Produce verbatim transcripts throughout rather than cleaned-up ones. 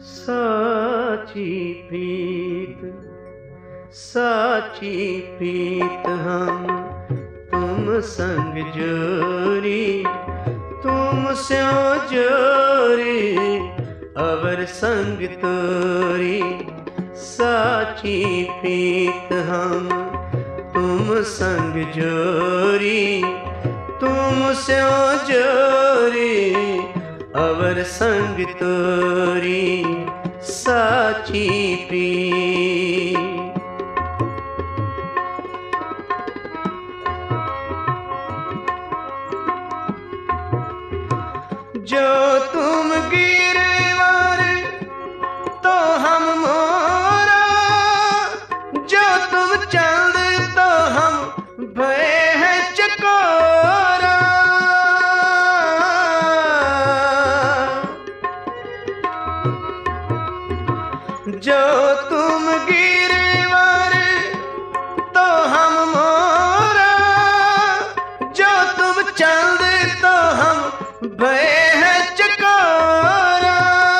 साची प्रीत साची प्रीत हम तुम संग जोरी, तुम स्यों जोरी अवर संग तोरी। साची प्रीत हम तुम संग जोरी, तुम स्यों जोरी अवर संग तोरी। साची प्रीत जो तुम गिरवर तो हम मोरा, जो तुम चंद तो हम भय है चकोरा। जो तुम गिरवर तो हम मोरा, जो तुम चंद तो हम भय है चकोरा।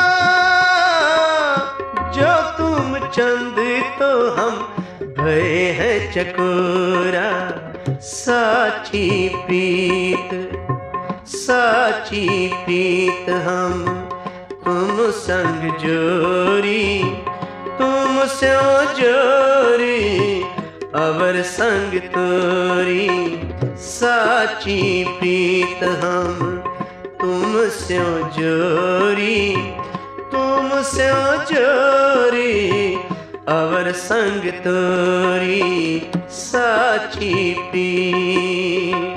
जो तुम चंद तो हम भय है चकोरा। साची प्रीत साची प्रीत हम तुम संग जोरी, तुम स्यों जोरी अवर संग तोरी। साची प्रीत हम तुम स्यों जोरी, तुम स्यों जोरी अवर संग तोरी। साची प्रीत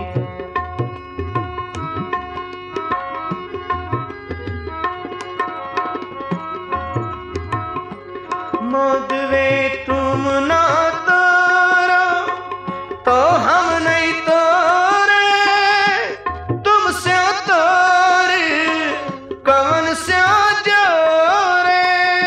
मोदवे तुम ना तोरो तो हम नहीं तोरे, तुम स्यों तोरे कवन स्यों जोरे।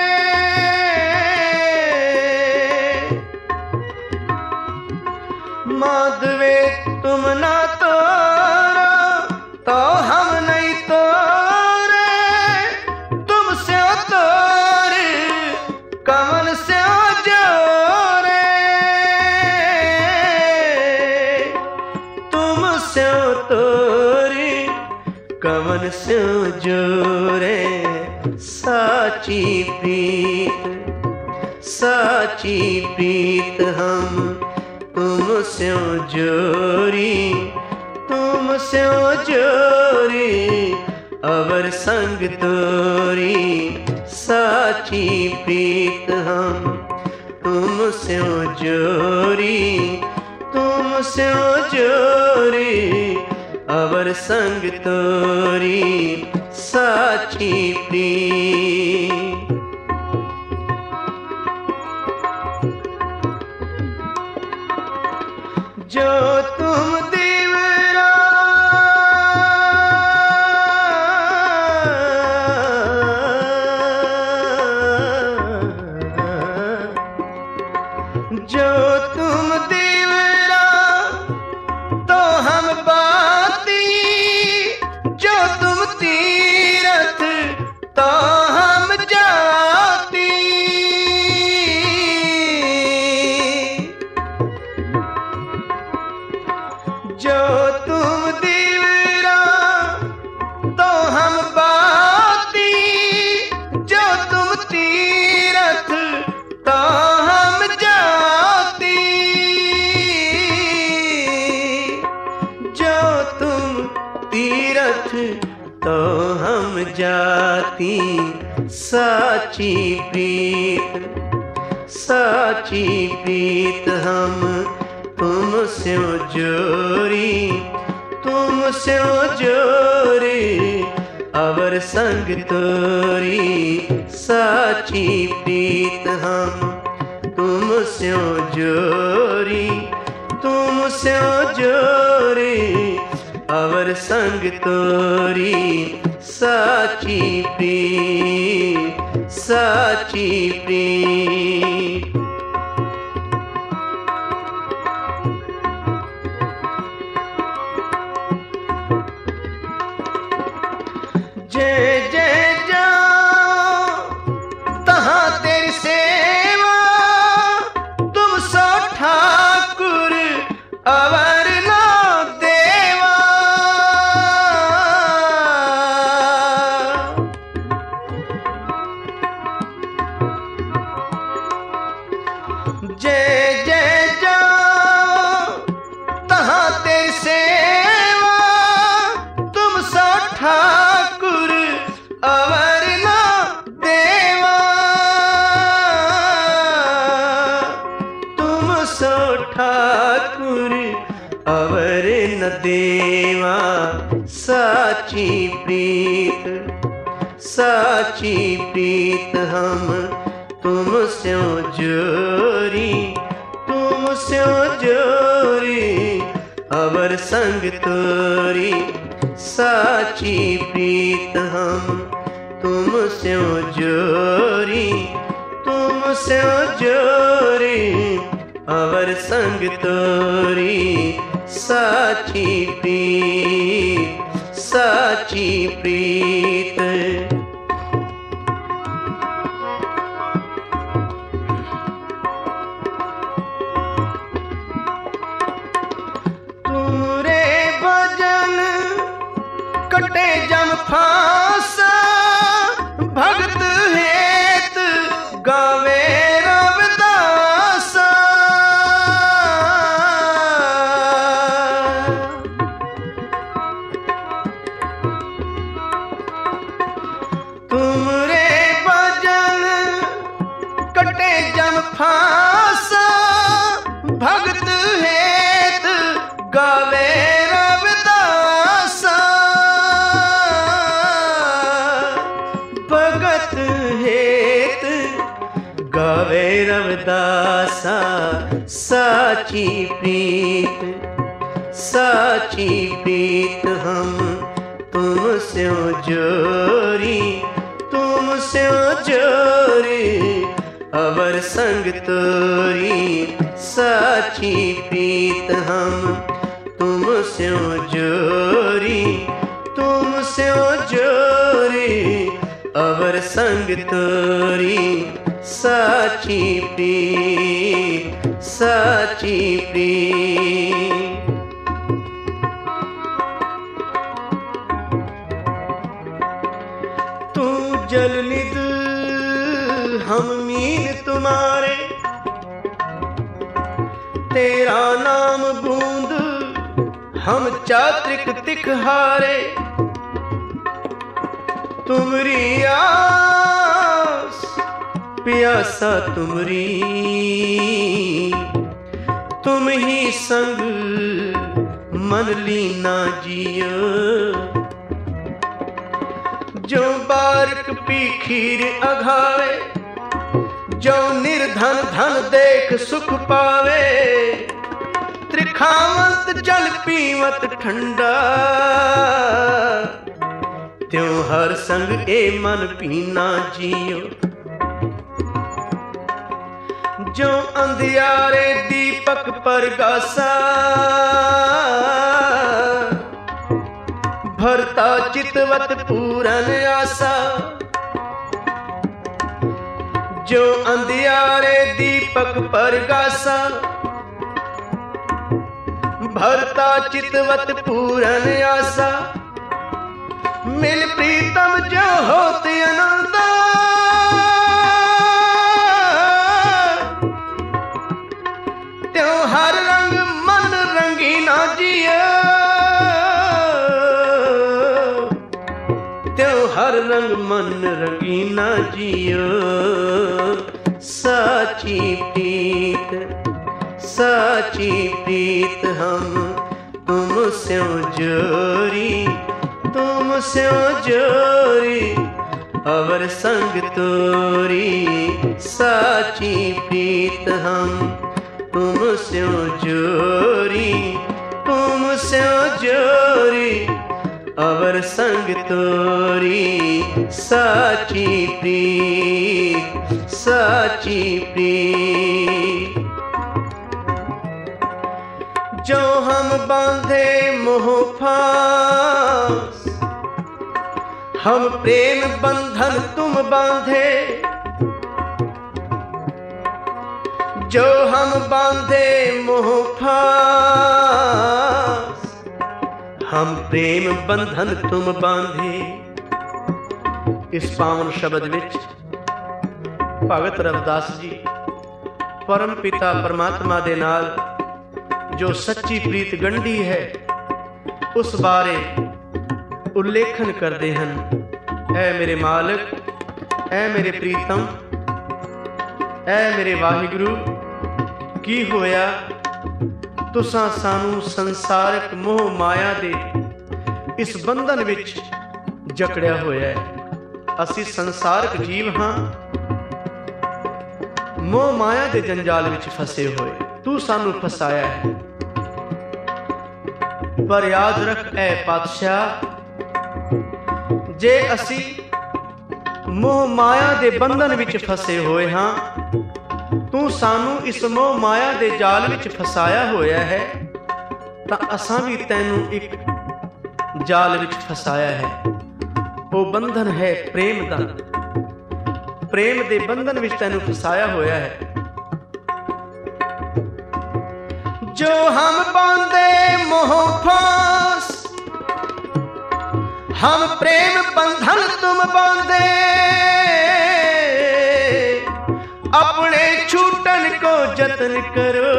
मोदवे तुम ना तोरो तो हम नहीं तोरे, तुम स्यों तोरे कवन स्यों जोरे। तुम स्यों तोरे कवन स्यों जोरे। साची प्रीत साची प्रीत हम तुम स्यों जोरी, तुम स्यों जोरी अवर संग तोरी। साची प्रीत हम तुम स्यों जोरी, तुम स्यों जोरी अवर संग तोरी। साची प्रीत जो तुम दीवरा जो तुम दीवरा तो हम बाती, जो तुम तीरथ तो हम जाती। जो तुम दीवरा तो हम बाती, जो तुम तीरथ तो हम जाती। जो तुम तीरथ तो हम जाती। साची प्रीत साची प्रीत हम तुम स्यों जोरी, तुम स्यों जोरी अवर संग तोरी। साची प्रीत हम तुम स्यों जोरी, तुम स्यों जोरी अवर संग तोरी। साची प्रीत साची प्रीत जय जय जाओ प्रीत साची प्रीत हम तुम स्यों जोरी तुम स्यों जोरी अवर संग तोरी साची प्रीत हम तुम स्यों जोरी तुम स्यों जोरी अवर संग तोरी साची प्रीत साची प्रीत। तुमरे भजन कटे जम फांसा भगत हेत गावे रविदासा। तुमरे भजन कटे जम फांसा भगत हेत गावे रविदासा। भगत हेत गावे रविदासा साची प्रीत साची प्रीत हम तुम स्यों जोरी तुम स्यों जोरी अवर संग तोरी साची प्रीत हम तुम स्यों जोरी तुम स्यों जोरी अवर संग तोरी साची प्रीत साची प्रीत। तू जल निध हम मीन तुम्हारे तेरा नाम बूंद हम चात्रिक तिखहारे। तुमरी आस प्यासा तुमरी तुम ही संग मन लीना जियो। जो बारिक पी खीर अघावे जो निर्धन धन देख सुख पावे। त्रिखावंत जल पीवत ठंडा त्यों हर संग ए मन पीना जियो। जो अंधियारे दीपक परगासा भरता चितवत पूरन आशा। जो अंधियारे दीपक परगासा भरता चितवत पूरन आशा। मिल प्रीतम जो होते आनंदा त्यों हर रंग मन रंगीना जियो। त्यों हर रंग मन रंगीना जियो साची प्रीत साची प्रीत हम तुम स्यों जोरी तुम स्यों जोरी अवर संग तोरी साची प्रीत हम तुम स्यों जोरी तुम स्यों जोरी अवर संग तोरी साची प्रीत साची प्रीत। जो हम बांधे मोह फांस हम प्रेम बंधन तुम बांधे। जो हम बांधे मोह फांस हम प्रेम बंधन तुम बांधे। इस पावन शब्द विच भगत रविदास जी परम पिता परमात्मा दे नाल जो सच्ची प्रीत गंढी है उस बारे उल्लेखन करते हैं। ऐ मेरे मालिक ऐ मेरे प्रीतम ऐ मेरे वाहिगुरु की होया तुसां सानू संसारिक मोह माया दे इस बंधन विच जकड़िया होया है। असी संसारक जीव हाँ, मोह माया दे जंजाल विच फसे होए, तू सानू फसाया है। पर याद रख ऐ पातशाह, जे असी मोह माया दे बंधन विच फसे होए हाँ, तू सानू इस मोह माया दे जाल विच फसाया होया है, तां असां भी तैनू एक जाल विच फसाया है। वो बंधन है प्रेम दा, प्रेम दे बंधन विच तैनू फसाया होया है। जो हम बांधे मोह फांस, हम प्रेम बंधन तुम बांधे, अपने छूटन को जतन करो,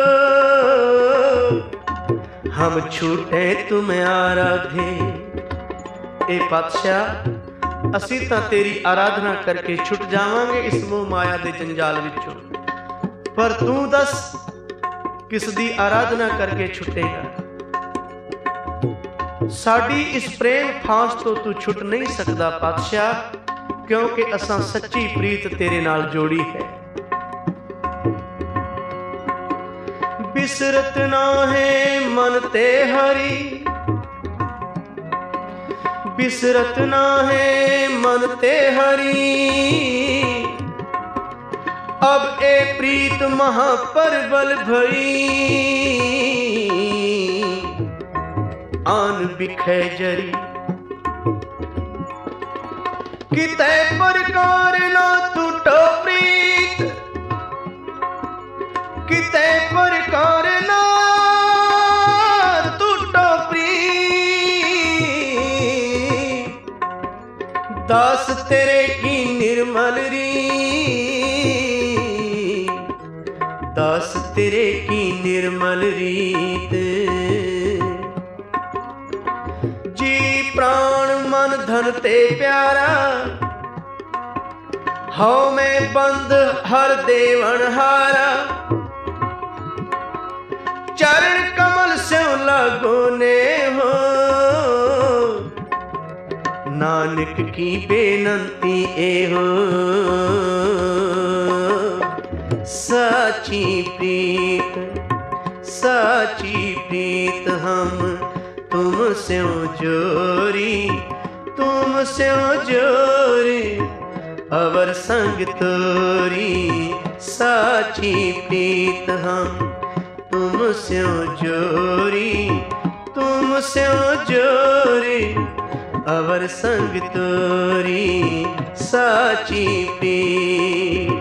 हम छूटे तुम आराधे। ए पातशाह, असी तां तेरी आराधना करके छुट जावांगे इस मोह माया दे जंजाल विचों, पर तू दस किस दी आराधना करके छुटेगा? साडी इस प्रेम फांस तो तू छुट नहीं सकदा पातशाह, क्योंकि असां सच्ची प्रीत तेरे नाल जोड़ी है। बिसरत ना है मन ते हरी, बिसरत ना है मन ते हरी, अब ए प्रीत महापरबल भई, आन बिखे जरी। किते प्रकार ना टूटो प्रीत, किते प्रकार ना टूटो प्रीत, दास तेरे की निर्मल रीत, दास तेरे की निर्मल रीत। जी प्राण मन धन ते प्यारा, हौ में बंद हर देवन हारा, चरण कमल से लगो ने हो, नानक की बेनंती ए हो। साची प्रीत, साची प्रीत हम तुमसे जोरी, तुमसे जोरी, अवर संग तोरी। साची प्रीत हम तुमसे जोरी, तुमसे जोरी, अवर संग तोरी। साची प्रीत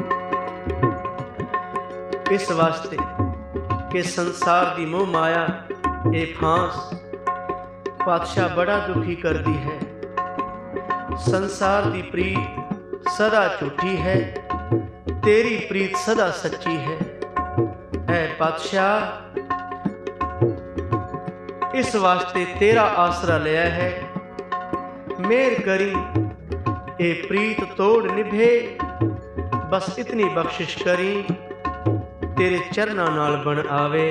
इस वास्ते कि संसार दी मोह माया ए फांस पातशाह बड़ा दुखी कर दी है। संसार दी प्रीत सदा झूठी है, तेरी प्रीत सदा सच्ची है। ऐ पातशाह, इस वास्ते तेरा आसरा लिया है, मेर करी ए प्रीत तोड़ निभे, बस इतनी बख्शिश करी तेरे चरना नाल बन आवे।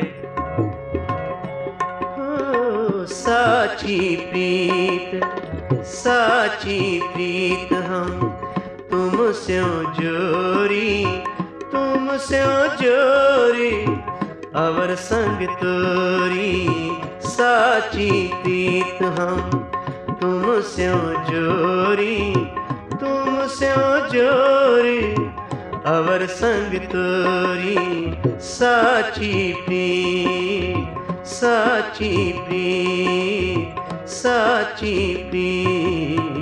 साची प्रीत, साची प्रीत हम तुमसे जोरी, तुमसे जोरी, अवर संग तोरी। साची प्रीत हम तुमसे जोरी, तुमसे जोरी, अवर संग तोरी। साची प्रीत, साची प्रीत, साची प्रीत।